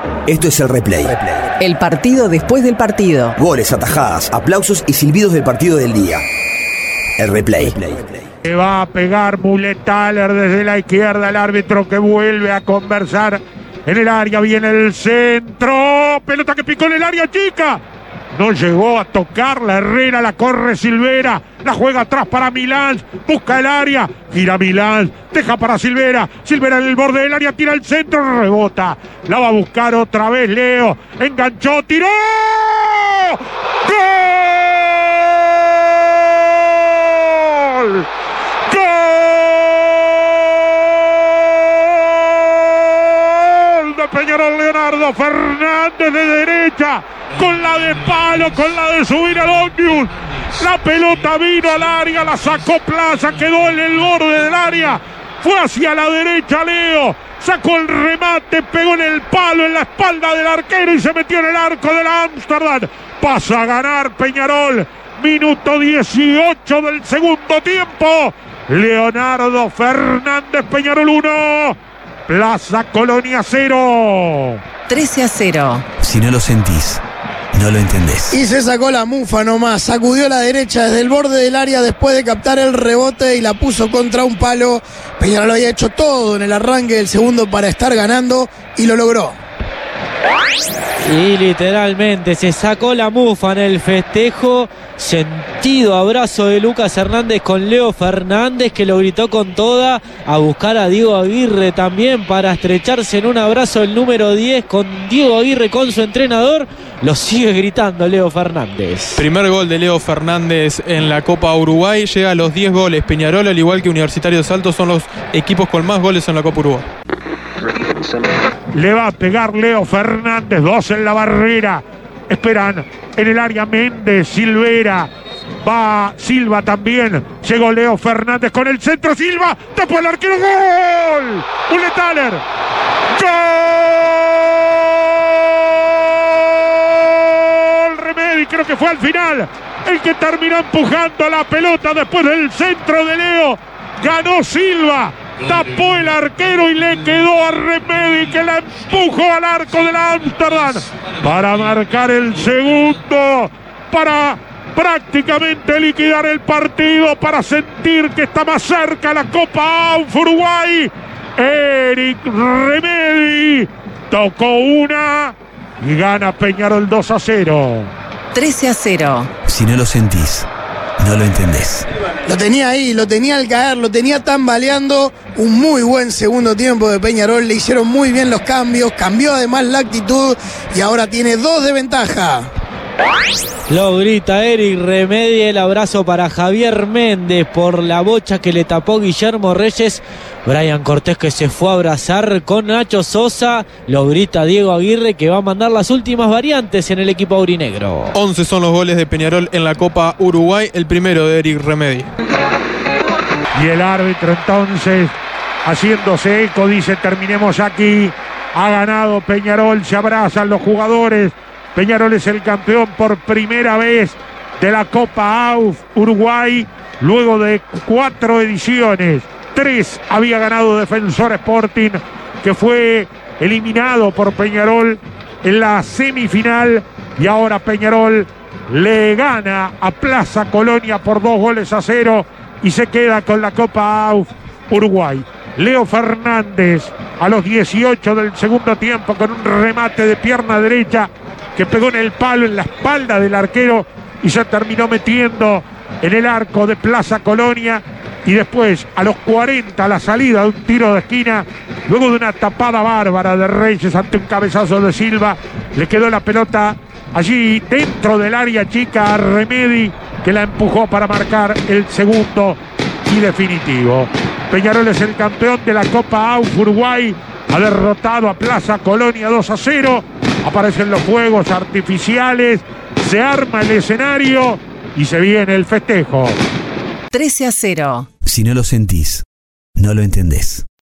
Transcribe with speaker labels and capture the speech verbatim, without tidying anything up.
Speaker 1: Esto es el replay.
Speaker 2: El partido después del partido.
Speaker 1: Goles, atajadas, aplausos y silbidos del partido del día. El replay.
Speaker 3: Que va a pegar Mühletaler desde la izquierda, el árbitro que vuelve a conversar en el área, viene el centro, pelota que picó en el área chica, no llegó a tocarla Herrera, la corre Silvera, la juega atrás para Milán, busca el área, gira Milán, deja para Silvera, Silvera en el borde del área, tira el centro, rebota, la va a buscar otra vez Leo, enganchó, tiró, ¡gol! Peñarol, Leonardo Fernández de derecha, con la de palo, con la de subir al ómnibus. La pelota vino al área, la sacó Plaza, quedó en el borde del área, fue hacia la derecha Leo, sacó el remate, pegó en el palo, en la espalda del arquero y se metió en el arco del Ámsterdam. Pasa a ganar Peñarol, minuto dieciocho del segundo tiempo. Leonardo Fernández, Peñarol uno. Plaza Colonia cero.
Speaker 2: trece a cero.
Speaker 1: Si no lo sentís, no lo entendés.
Speaker 4: Y se sacó la mufa nomás, sacudió la derecha desde el borde del área después de captar el rebote y la puso contra un palo. Peñarol había hecho todo en el arranque del segundo para estar ganando y lo logró.
Speaker 5: Y literalmente se sacó la mufa en el festejo. Sentido abrazo de Lucas Hernández con Leo Fernández, que lo gritó con toda, a buscar a Diego Aguirre también para estrecharse en un abrazo el número diez con Diego Aguirre, con su entrenador. Lo sigue gritando Leo Fernández.
Speaker 6: Primer gol de Leo Fernández en la Copa Uruguay, llega a los diez goles. Peñarol, al igual que Universitario de Salto, son los equipos con más goles en la Copa Uruguay.
Speaker 3: Le va a pegar Leo Fernández, dos en la barrera. Esperan en el área Méndez, Silvera. Va Silva también. Llegó Leo Fernández con el centro. Silva, tapó el arquero. ¡Gol! Mühletaler. ¡Gol! Remedi, creo que fue al final el que terminó empujando la pelota después del centro de Leo. Ganó Silva. Tapó el arquero y le quedó a Remedi, que la empujó al arco del Ámsterdam para marcar el segundo, para prácticamente liquidar el partido, para sentir que está más cerca la Copa A U F Uruguay. Eric Remedi tocó una y gana Peñarol dos a cero.
Speaker 2: trece a cero.
Speaker 1: Si no lo sentís, no lo entendés.
Speaker 4: Lo tenía ahí, lo tenía al caer, lo tenía tambaleando. Un muy buen segundo tiempo de Peñarol, le hicieron muy bien los cambios, cambió además la actitud y ahora tiene dos de ventaja.
Speaker 5: Lo grita Eric Remedi, el abrazo para Javier Méndez por la bocha que le tapó Guillermo Reyes. Brian Cortés, que se fue a abrazar con Nacho Sosa. Lo grita Diego Aguirre, que va a mandar las últimas variantes en el equipo aurinegro.
Speaker 6: once son los goles de Peñarol en la Copa Uruguay, el primero de Eric Remedi.
Speaker 3: Y el árbitro entonces, haciéndose eco, dice: terminemos aquí. Ha ganado Peñarol, se abrazan los jugadores. Peñarol es el campeón por primera vez de la Copa A U F Uruguay, luego de cuatro ediciones. Tres había ganado Defensor Sporting, que fue eliminado por Peñarol en la semifinal, y ahora Peñarol le gana a Plaza Colonia por dos goles a cero y se queda con la Copa A U F Uruguay. Leo Fernández a los dieciocho del segundo tiempo con un remate de pierna derecha que pegó en el palo, en la espalda del arquero, y se terminó metiendo en el arco de Plaza Colonia. Y después, a los cuarenta, la salida de un tiro de esquina, luego de una tapada bárbara de Reyes ante un cabezazo de Silva, le quedó la pelota allí dentro del área chica a Remedi, que la empujó para marcar el segundo y definitivo. Peñarol es el campeón de la Copa A U F Uruguay, ha derrotado a Plaza Colonia dos a cero, aparecen los fuegos artificiales, se arma el escenario y se viene el festejo.
Speaker 2: trece a cero.
Speaker 1: Si no lo sentís, no lo entendés.